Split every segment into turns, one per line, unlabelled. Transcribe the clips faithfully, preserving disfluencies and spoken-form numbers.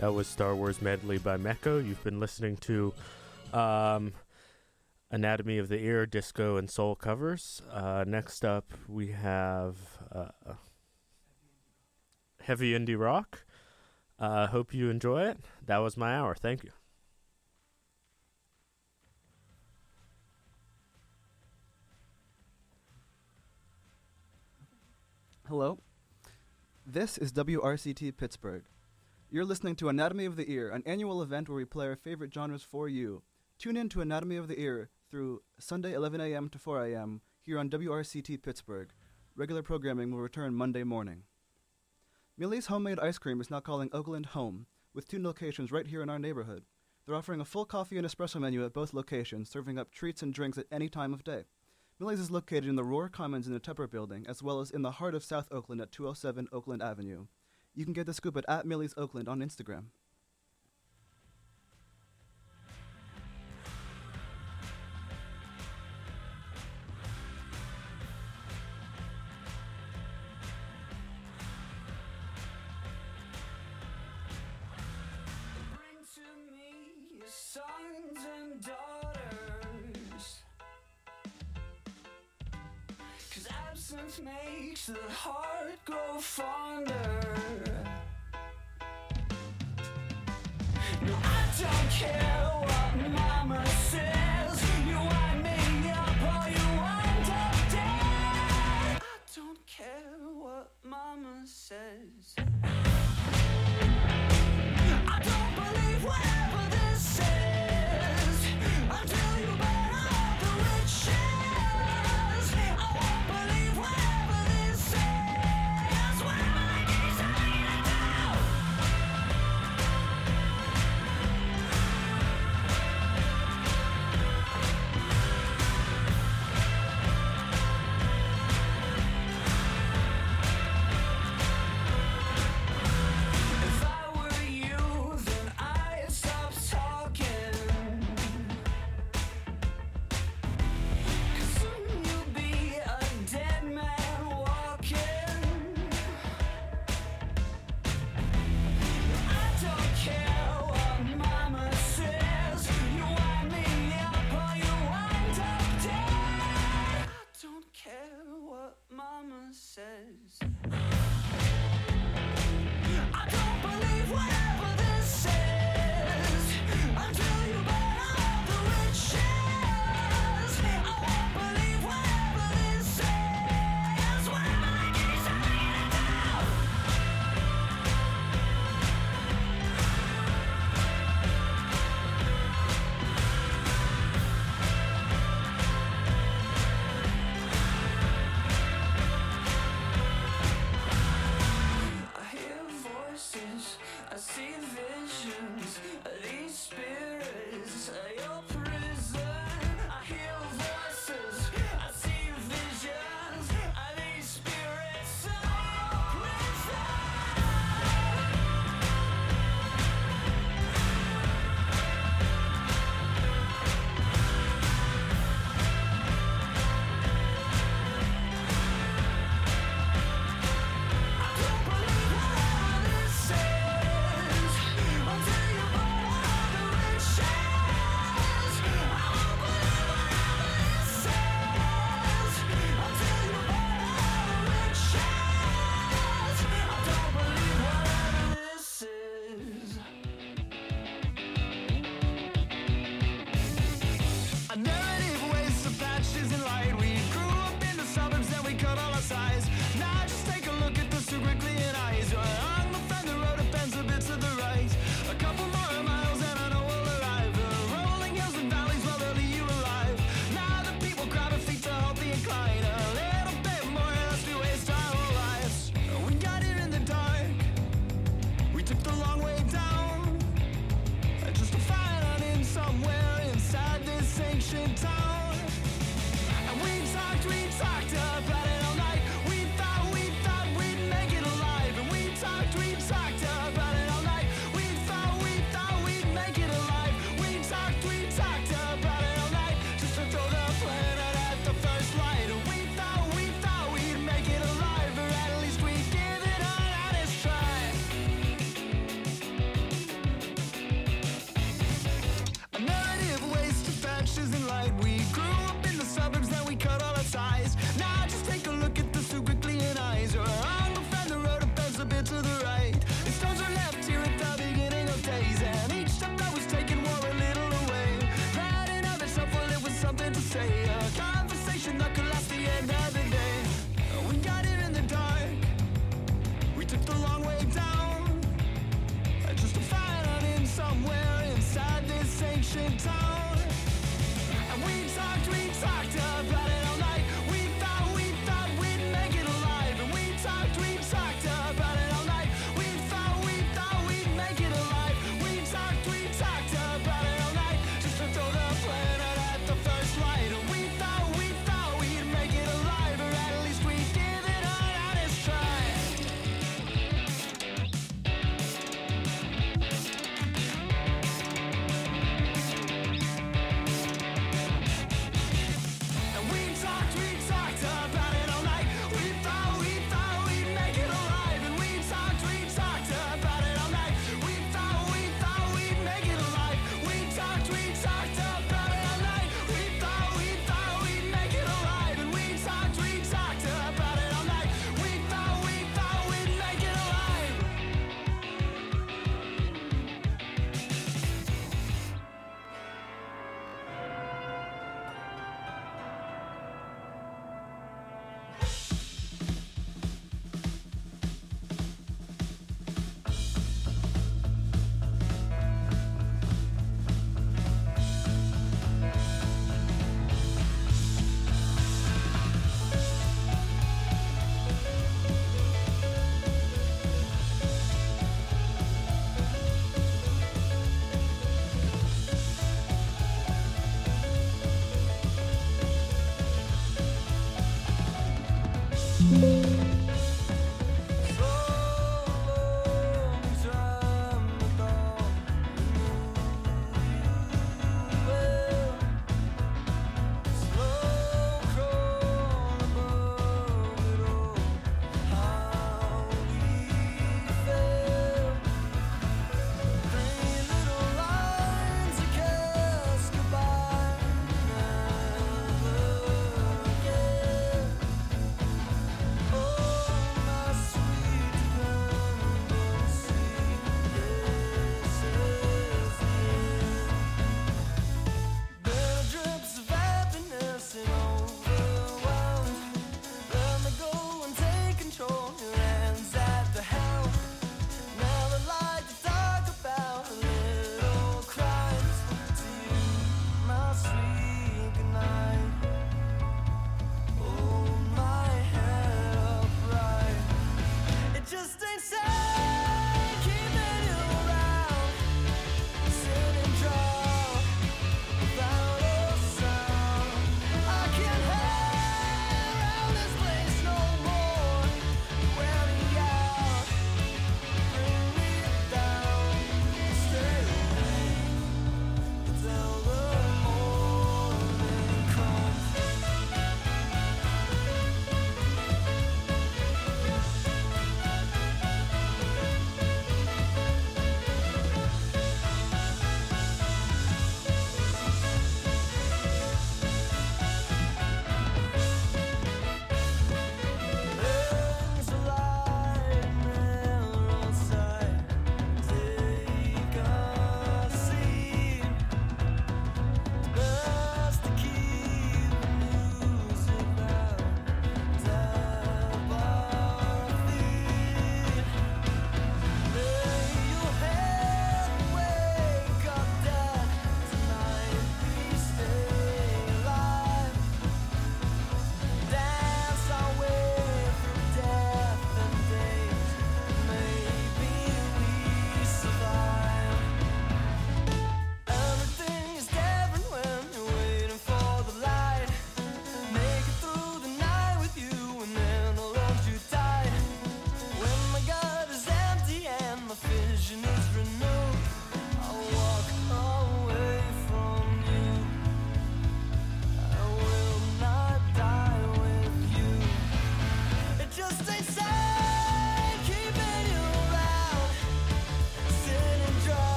That was Star Wars Medley by Mecco. You've been listening to um, Anatomy of the Ear, Disco, and Soul covers. Uh, next up, we have uh, Heavy Indie Rock. Uh, hope you enjoy it. That was my hour. Thank you.
Hello. This is W R C T Pittsburgh. You're listening to Anatomy of the Ear, an annual event where we play our favorite genres for you. Tune in to Anatomy of the Ear through Sunday eleven a.m. to four a.m. here on W R C T Pittsburgh. Regular programming will return Monday morning. Millie's Homemade Ice Cream is now calling Oakland home, with two locations right here in our neighborhood. They're offering a full coffee and espresso menu at both locations, serving up treats and drinks at any time of day. Millie's is located in the Roar Commons in the Tupper Building, as well as in the heart of South Oakland at two oh seven Oakland Avenue. You can get the scoop at, at Millie's Oakland on Instagram.
Bring to me your sons and daughters, 'cause absence makes the heart grow fonder. No, I don't care what mama says. You wind me up or you wind up dead. I don't care what mama says. I don't believe whatever this says until you burn all the riches. I won't believe whatever this says. Whatever it is, I need to do.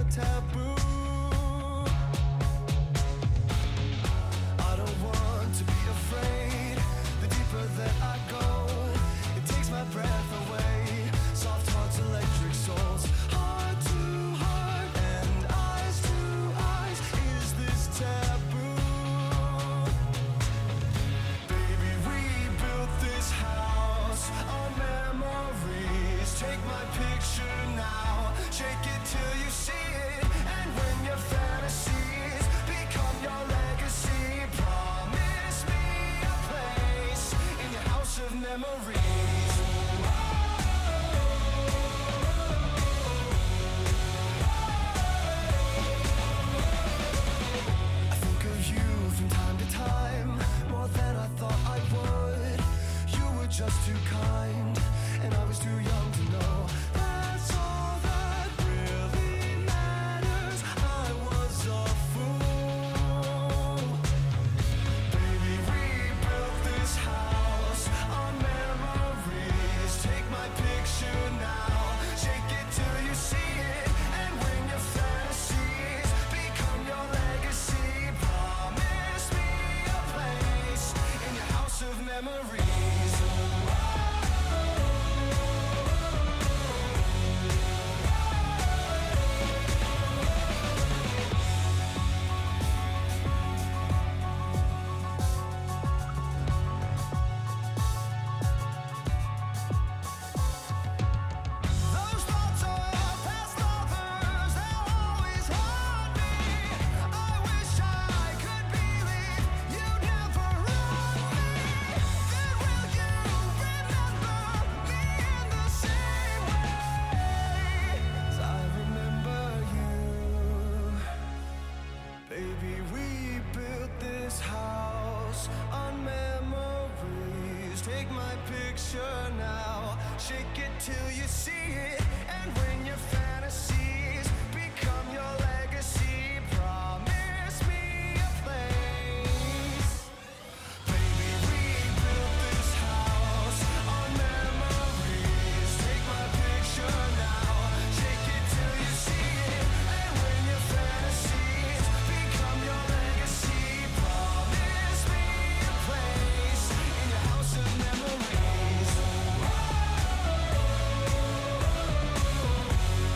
taboo. I don't want to be afraid. The deeper that I go, it takes my breath away. Soft hearts, electric souls, heart to heart and eyes to eyes. Is this taboo? Baby, we built this house on memories. Take my picture now, shake it till you see it. And when your fantasies become your legacy, promise me a place in your house of memories. I think of you from time to time, more than I thought I would. You were just too kind, and I was too young to know. That's all that really matters. I was a fool. Baby, we built this house on memories. Take my picture now, shake it till you see it. And when your fantasies become your legacy, promise me a place in your house of memories. Those thoughts of past lovers, they'll always haunt me. I wish I could believe you'd never run me. Then will you remember me in the same way as I remember you? Baby, we built this house on memories. Take my picture now, shake it till you see it. And when your fantasies become your legacy, promise me a place. Baby, we built this house on memories. Take my picture now, shake it till you see it. And when your fantasies become your legacy, promise me a place in your house of memories.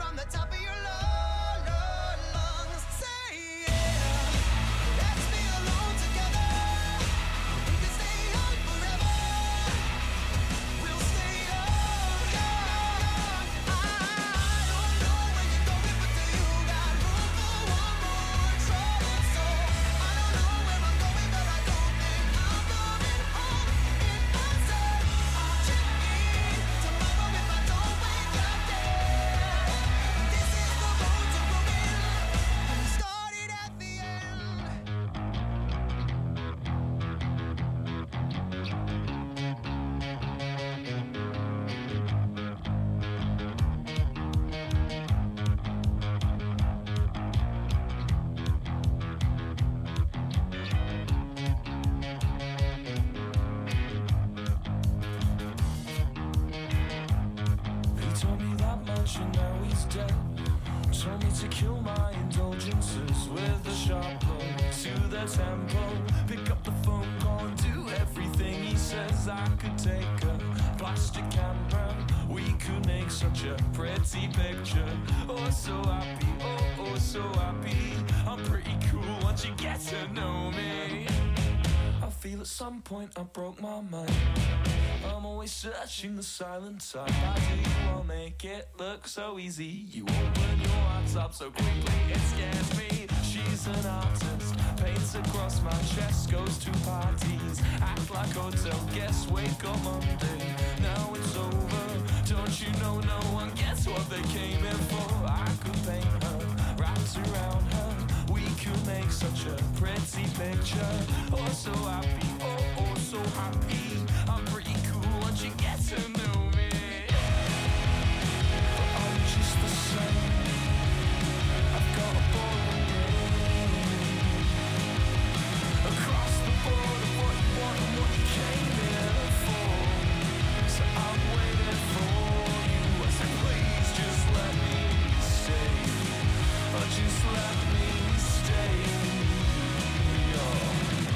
from the top of your lung- lung- lungs. Say yeah, let's be alone together. We can stay young forever. We'll stay young, young. I don't know where you're going, but do you got room for one more troubled soul? I don't know where I'm going, but I don't think I'm coming home in myself. I'll check in tomorrow if I don't wake up dead. This is the road to ruin, and it started at the end.
He told me that much and now he's dead. Told me to kill my indulgences with a sharp blow to the tempo. Pick up the phone call and do everything he says. I could take a plastic camera. We could make such a pretty picture. Oh, so happy, oh, oh, so happy. I'm pretty cool once you get to know me. I feel at some point I broke my mind. I'm always searching the silent side. How do you all make it look so easy? You open your hearts up so quickly, it scares me. She's an artist, paints across my chest, goes to parties, act like hotel guests, wake up Monday, now it's over. Don't you know no one gets what they came in for? I could paint her, wrapped around her. We could make such a pretty picture. Oh, so happy, oh, oh, so happy. I'm pretty cool once you get to know me. But I'm just the same. I've got a boring name. Across the board of what you want and what you came here for. So I'm waiting for you. I said, please just let me stay. Or just let me stay. Oh.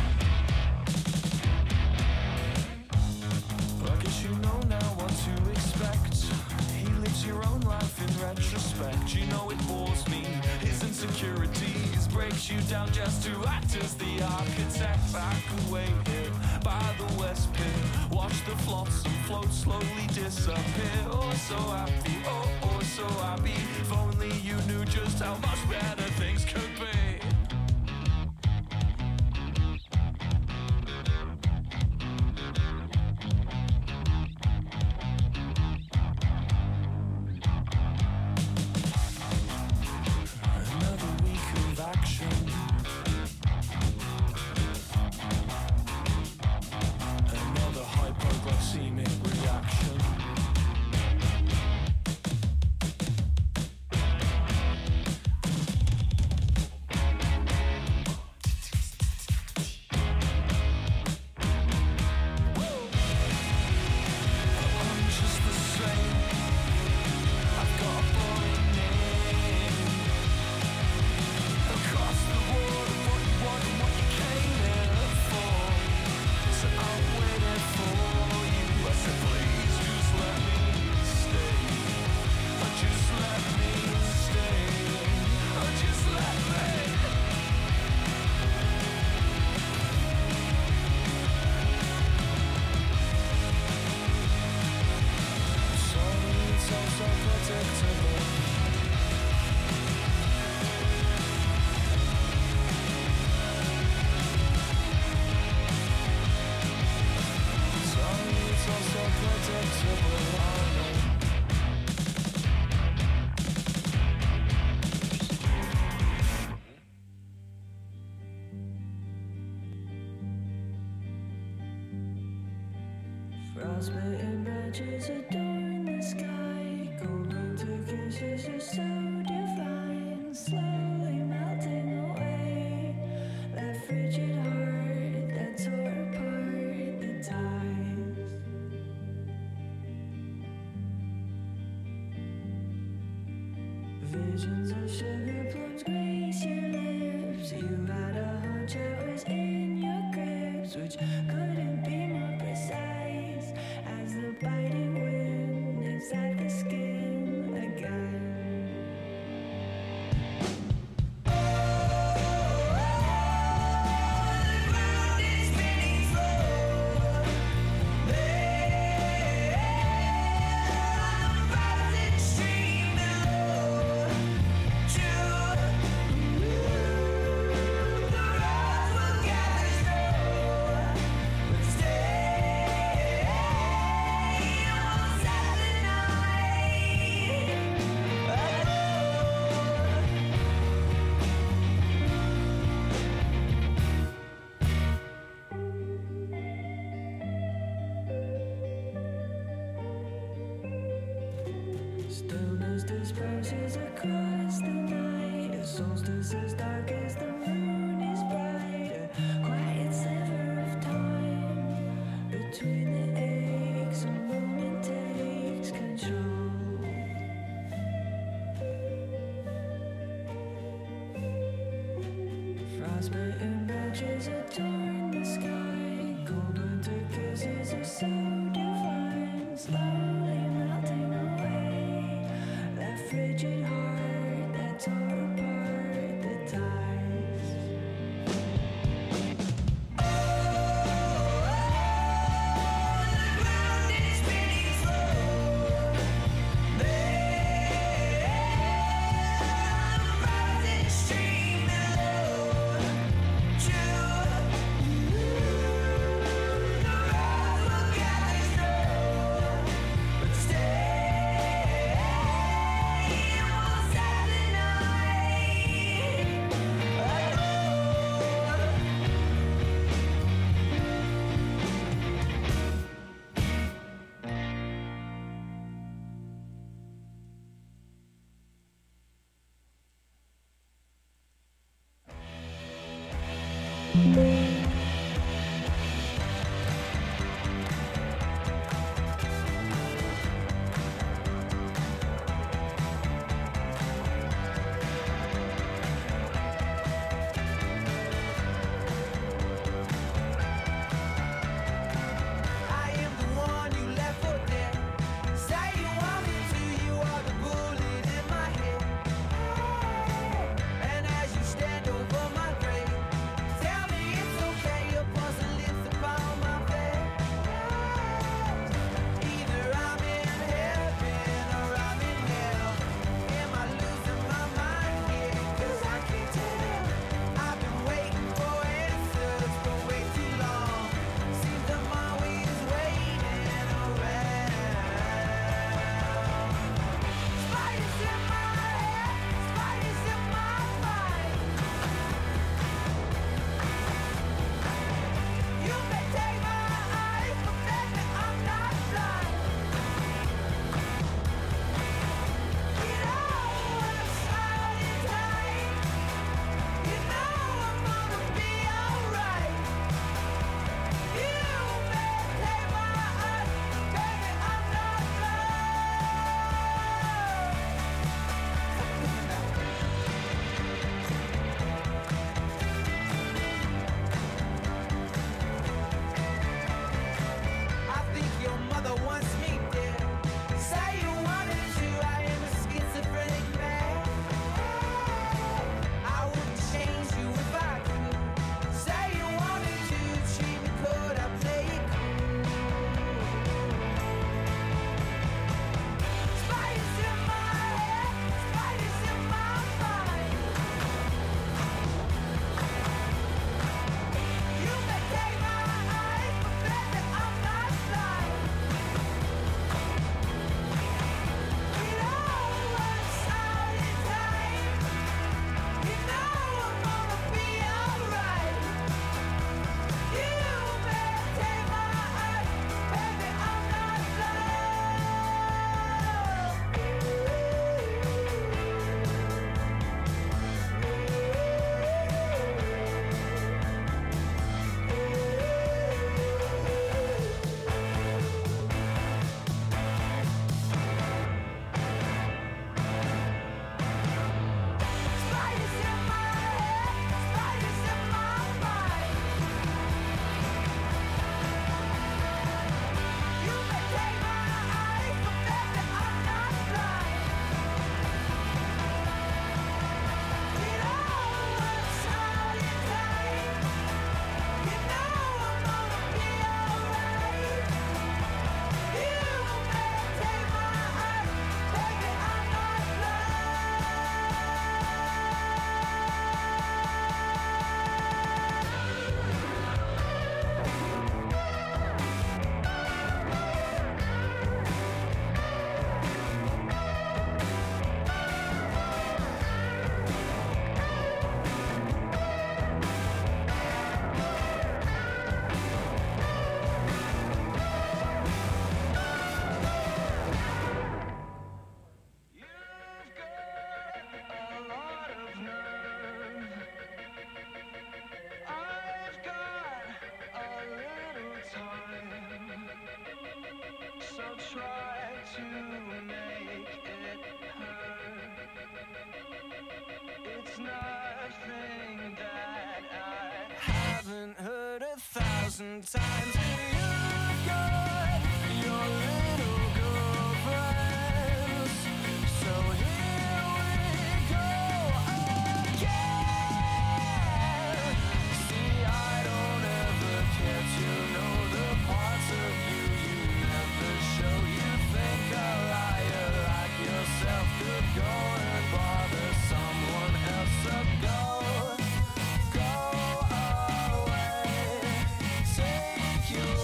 I guess you know now what to expect. He lives your own life in retrospect. You know it bores me. His insecurities breaks you down just to act as the architect. I could wait here by the West Pier, watch the flotsam float slowly disappear. Oh, so happy, oh, oh, so happy. If only you knew just how much better things could be. Another week of action. Another hypoglycemic reaction. I'm just the same. I've got a boring name. Across the board of what you want and what you came here for. So I'm waiting for you. I said, please just let me stay. Or just let me stay. Or just let me. Sorry, it's all so predictable. Sorry, it's all so predictable. I know.
Frostbitten branches adorn the sky. Golden to kisses are so divine. Slowly melting away. That frigid heart that tore apart the ties. Visions of sugar plums grace your lips. You had a hunch I was in your grips, which couldn't be more precise. As the biting wind nips at the skin again. Darkness as dark as the moon is brighter. Quiet sliver of time between the aches. A moment takes control. Frostbitten branches adorn the sky. Cold winter kisses are so divine. Slowly melting away. That frigid heart that tore apart the ties.
I am the one you left for dead. Say you want me to, you are the bullet in my head. And as you stand over my grave, tell me it's
There's nothing that I haven't heard a thousand times. You've got your little girlfriends, so here we go again. See, I don't ever care to know the parts of you you never show. You think a liar like yourself could go and bother someone else, so go, go away. Take your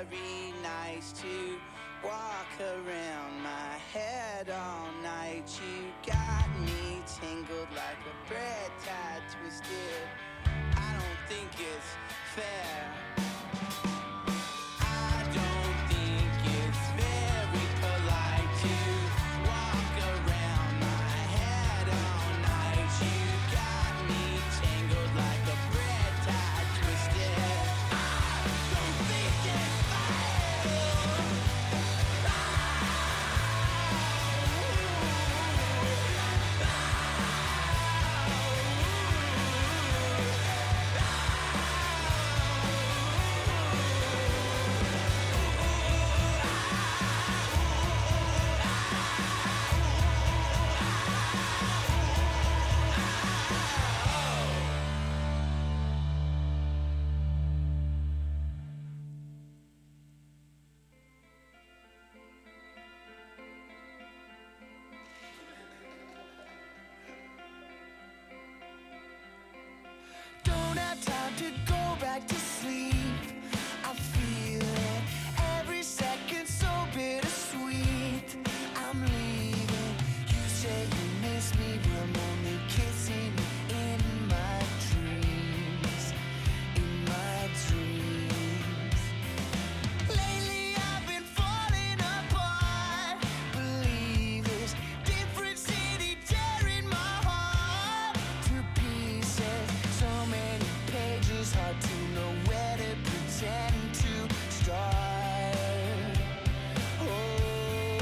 very nice to walk around my head all night. You got me tangled like a bread tied twisted. I don't think it's fair. I don't think it's very polite to walk around my head all night. You got me tangled like a bread tied twisted. I don't think it's fair. Don't have time to go back to sleep. I feel it every second, so bittersweet. I'm leaving. You say you miss me, but I'm only kissing you in my dreams. In my dreams. Lately I've been falling apart. Believe this different city tearing my heart to pieces. So many pages, hard to know where to pretend to start. Oh,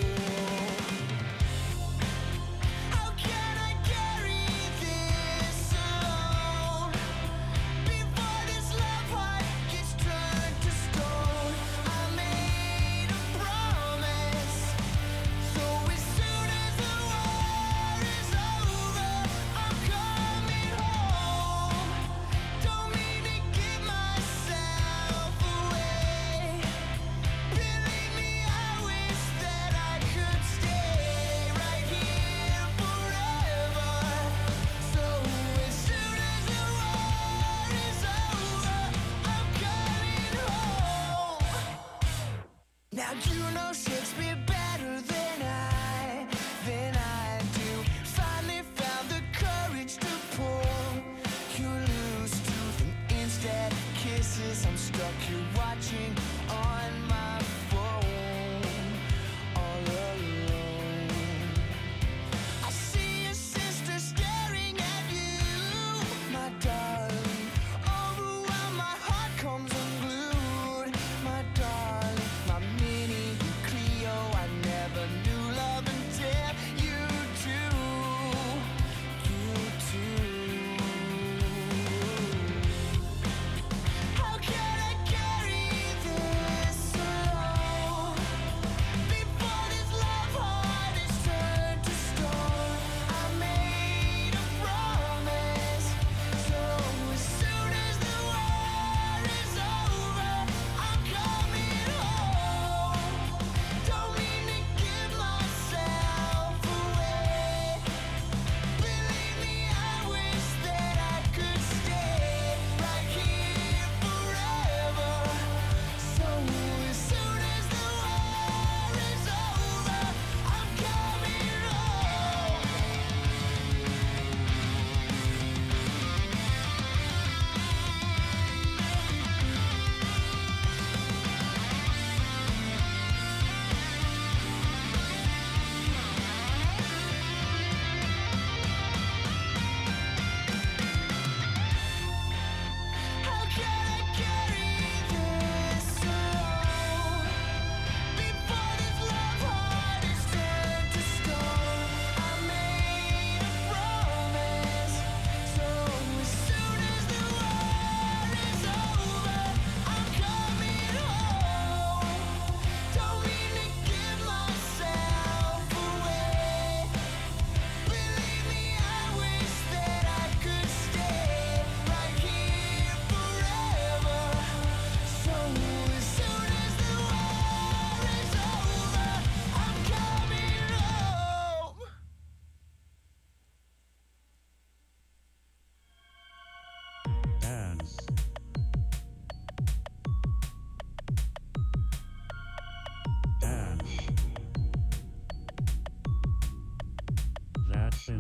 how can I carry this alone before this love heart gets turned to stone? I made a promise, so as soon as the war is over, I'm coming home. Don't mean to give myself away. Believe me, I wish that I could stay right here forever. So as soon as the war is over, I'm coming home. Now you know Shakespeare better than I, than I do. Finally found the courage to pull you loose tooth and instead kisses. I'm stuck here watching on my phone, all alone. I see your sister staring at you, my darling. Overwhelmed, my heart comes unglued, my darling, my mini Clio. I never knew love until you two, you two. How can I carry this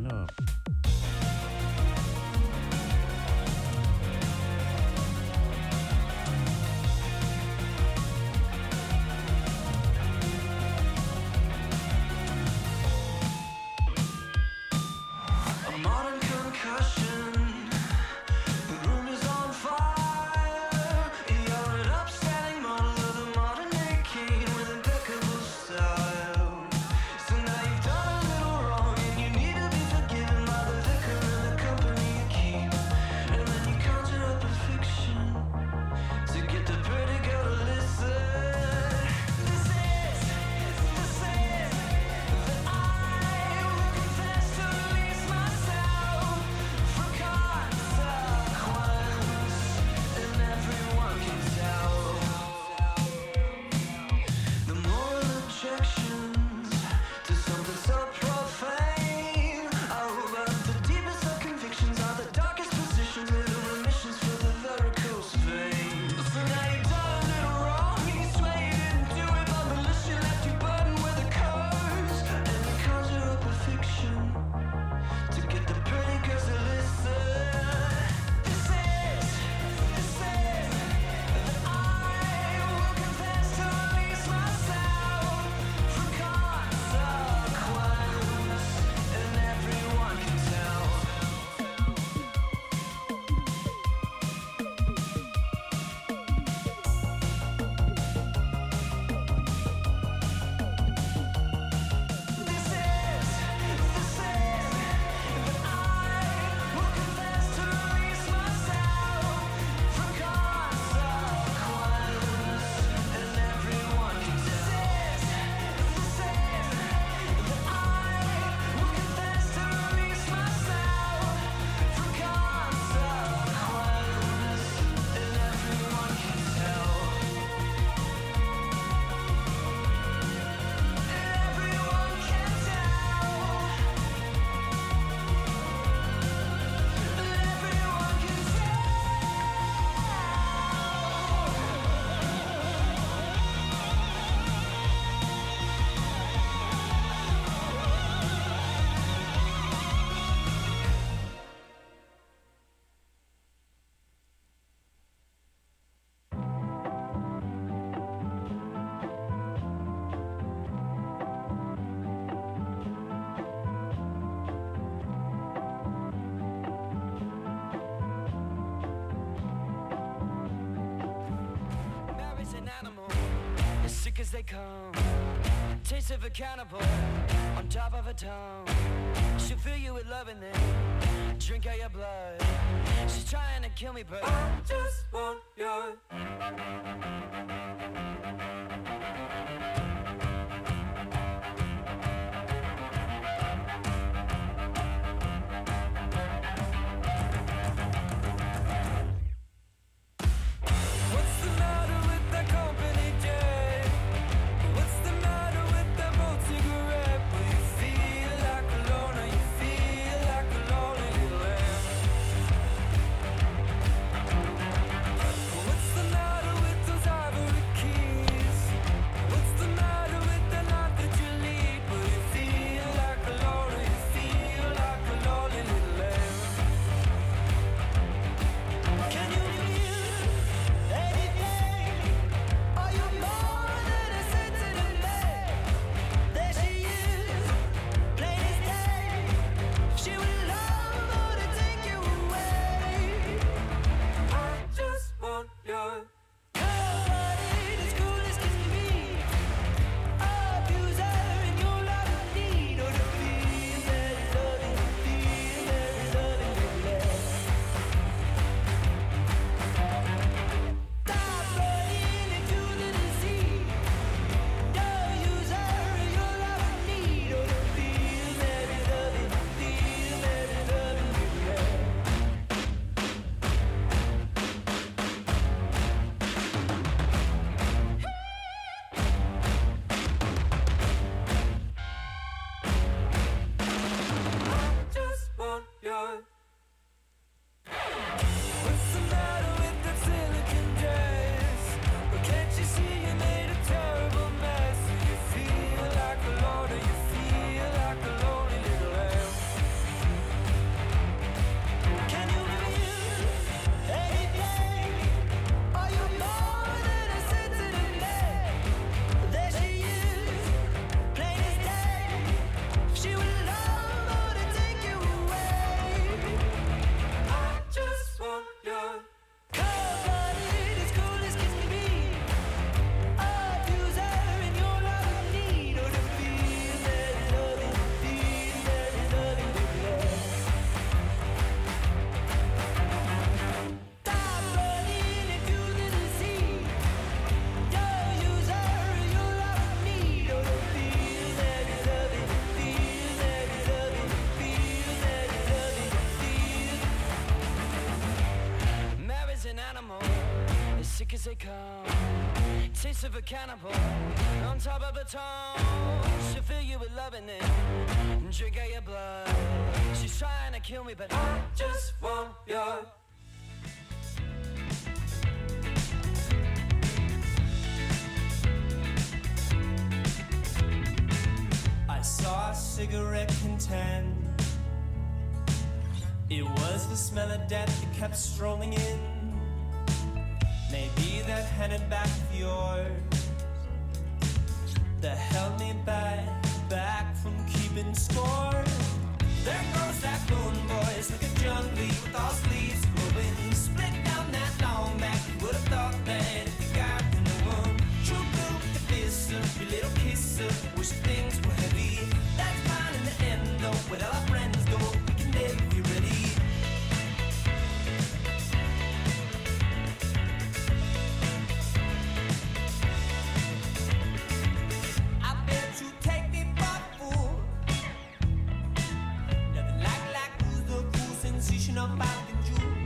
up.
A modern concussion. The room is on fire. You're an upstanding model of the modern day king with impeccable style. So now you've done a little wrong and you need to be forgiven by the liquor and the company you keep. And then you conjure up a fiction to get the pretty girl to listen. This is, this is that I will confess to release myself from consequence, and everyone can tell. The moral objections to something so profane are over the deepest of convictions are the darkest positions, little remissions for the varicose vein. So now you've done a little wrong and you swear you didn't do it, but militia left you burdened with a curse. And you conjure up a fiction to get the pretty girls to listen. This is, this is that I will confess to release myself from consequence, and everyone can tell. This is, this is that I will confess to release myself from consequence, and everyone can tell. This is, this is that I will confess to release myself from consequence, and everyone can tell. Everyone can tell. Everyone can
Mary's an animal, as sick as they come. Taste of a cannibal on top of a tongue. She'll fill you with love and then drink out your blood. She's trying to kill me, but I just want your.
What's the matter with that company day? What's the matter with that bold cigarette? Will you feel like a loner? You feel like a lonely lamb. What's the matter with those ivory
as sick as they come. Taste of a cannibal on top of a tongue. She'll fill you with loving it and drink out your blood. She's trying to kill me, but I just want your.
I saw a cigarette contend. It was the smell of death that kept strolling in. Maybe that handed back of yours that held me back, back from keeping score. There goes that moon, boys, like a jungle with all sleeves glowing. Split down that long back, you would have thought that if you got in the one. True blue with the fist up, your little kiss up, wish things were heavy. That's fine in the end though, where all our friends go, we can never be ready. Of Falcon Jewel.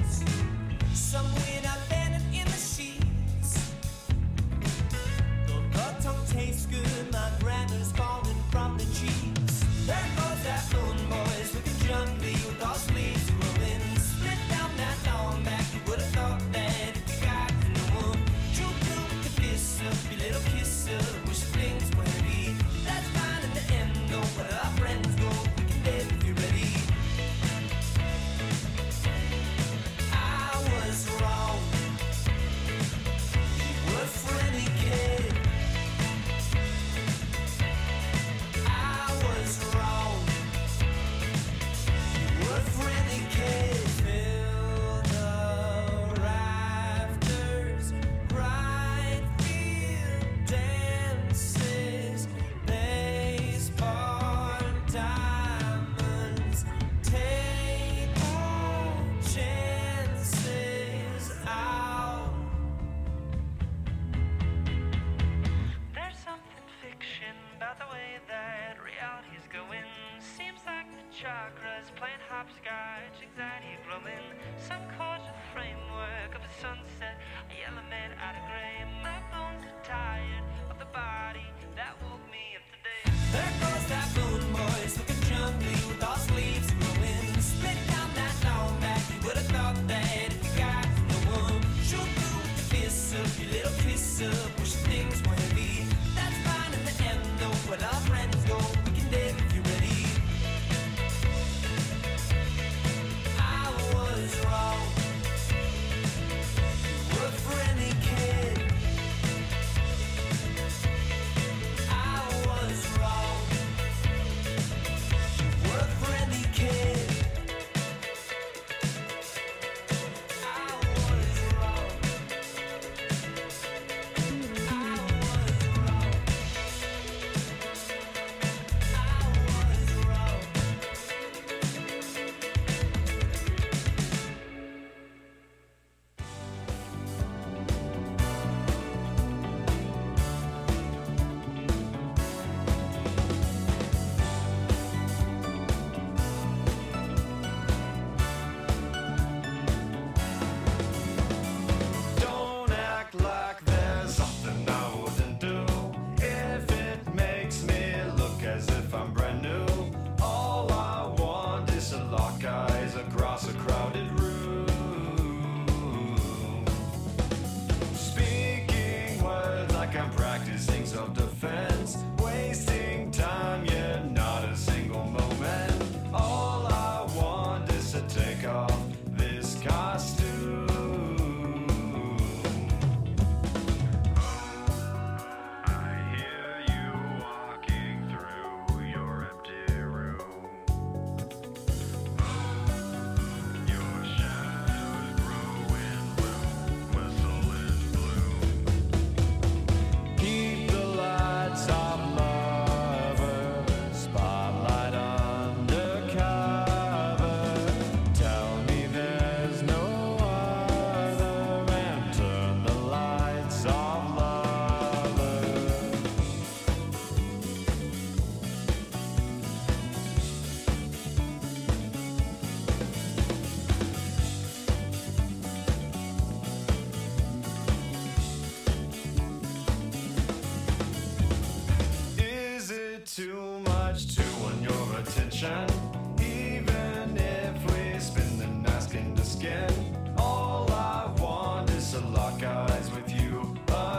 station. Even if we spin the mask into skin, all I want is to lock eyes with you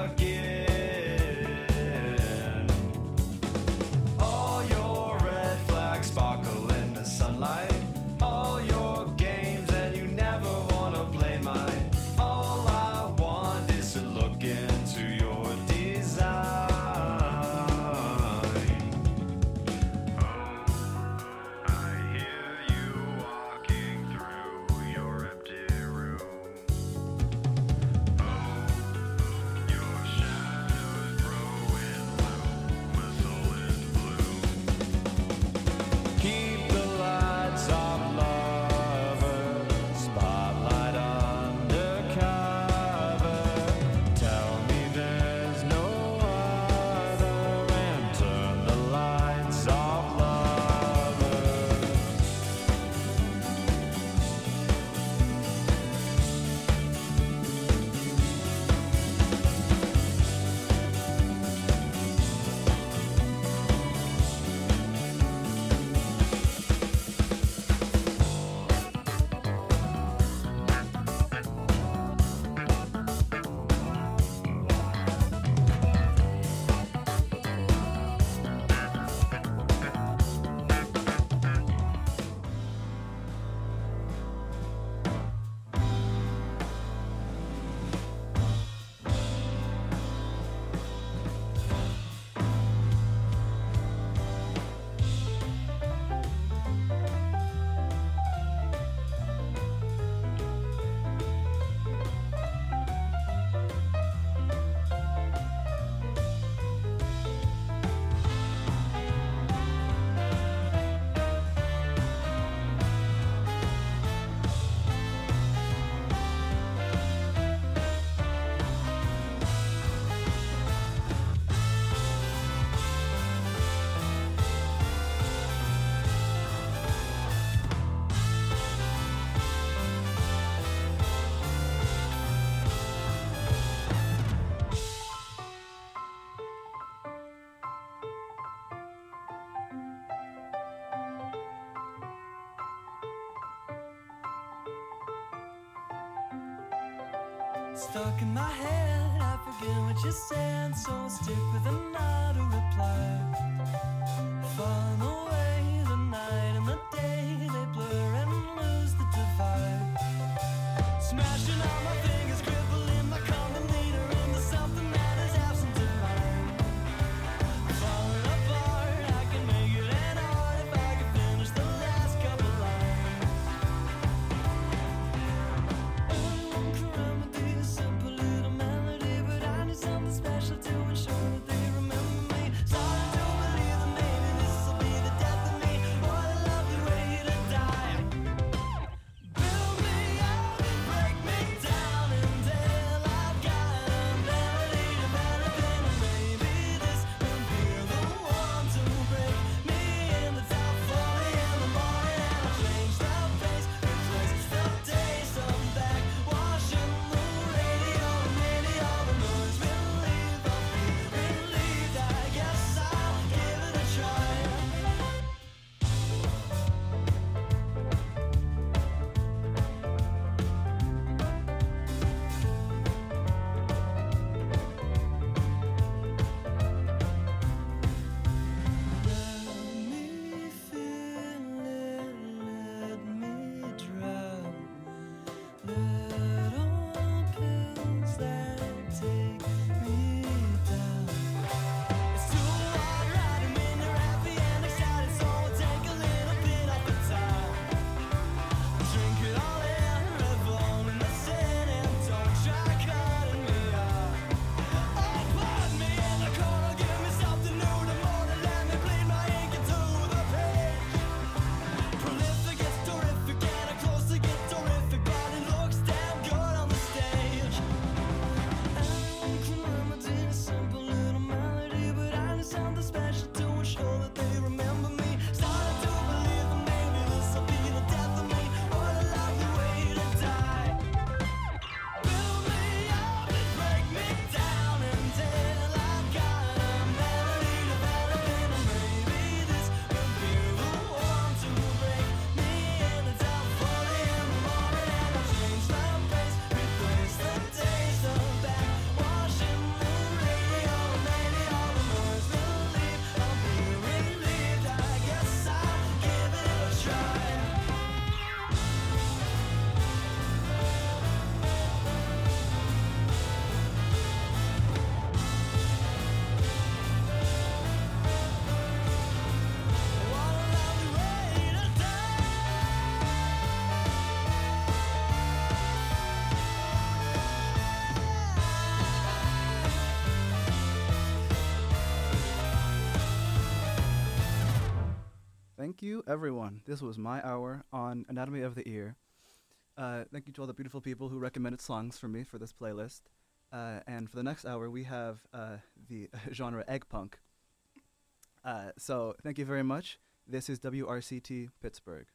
again. All your red flags sparkle in the sunlight. All your games and you never wanna play mine. All I want is to look into your design. I hear you walking through your empty room. Oh, your shadows growing low, whistle in bloom. Keep the lights off, lovers. Spotlight undercover. Tell me there's no other, and turn the lights off, lovers.
Stuck in my head, I forget what you said, so I'll stick with another reply. Falling away, the night and the day, they blur and lose the divide. Smashing all my fingers, crippling my common leader into something that is absent in mind. Falling apart, I can make it an art if I can finish the last couple lines. Everyone can remedy a simple little melody, but I need something special to ensure that they remember me. Starting to believe that maybe this will be the death
thank you, everyone. This was my hour on Anatomy of the Ear. Uh, thank you to all the beautiful people who recommended songs for me for this playlist. Uh, and for the next hour, we have uh, the genre egg punk. Uh, so thank you very much. This is W R C T Pittsburgh.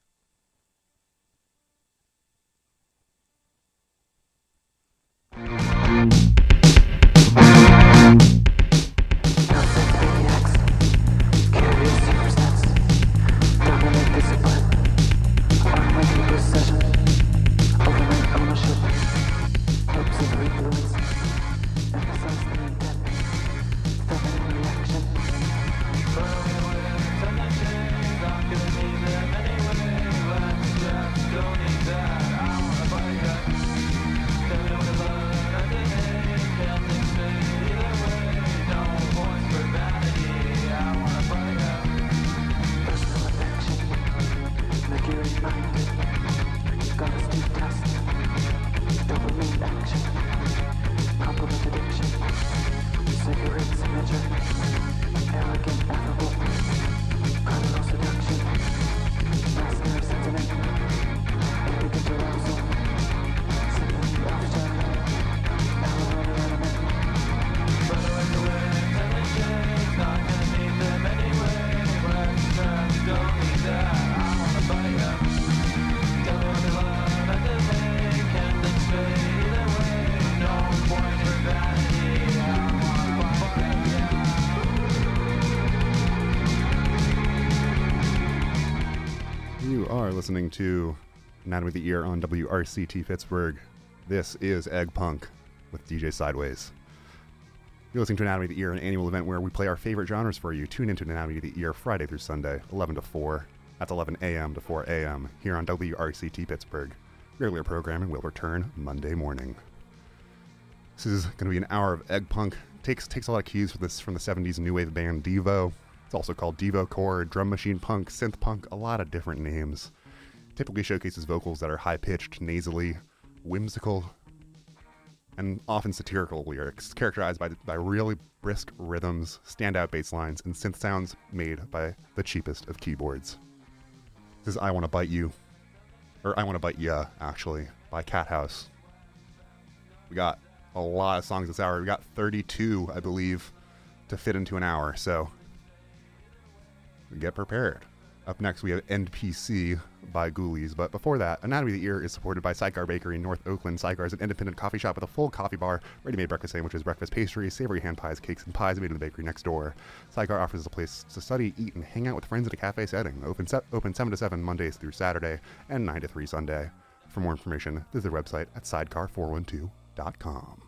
Listening to Anatomy of the Ear on W R C T Pittsburgh. This is Egg Punk with D J Sideways. You're listening to Anatomy of the Ear, an annual event where we play our favorite genres for you. Tune into Anatomy of the Ear Friday through Sunday, eleven to four. That's eleven a.m. to four a.m. here on W R C T Pittsburgh. Regular programming will return Monday morning. This is going to be an hour of Egg Punk. Takes takes a lot of cues from this from the seventies new wave band Devo. It's also called Devo Core, Drum Machine Punk, Synth Punk, a lot of different names. Typically showcases vocals that are high-pitched, nasally, whimsical, and often satirical lyrics, characterized by, by really brisk rhythms, standout bass lines, and synth sounds made by the cheapest of keyboards. This is I Wanna Bite You, or I Wanna Bite Ya, actually, by Cat House. We got a lot of songs this hour. We got thirty-two, I believe, to fit into an hour, so get prepared. Up next, we have N P C by Ghoulies. But before that, Anatomy of the Ear is supported by Sidecar Bakery in North Oakland. Sidecar is an independent coffee shop with a full coffee bar, ready-made breakfast sandwiches, breakfast pastries, savory hand pies, cakes, and pies made in the bakery next door. Sidecar offers a place to study, eat, and hang out with friends at a cafe setting. Open, se- open seven to seven Mondays through Saturday and nine to three Sunday. For more information, visit their website at sidecar four one two dot com.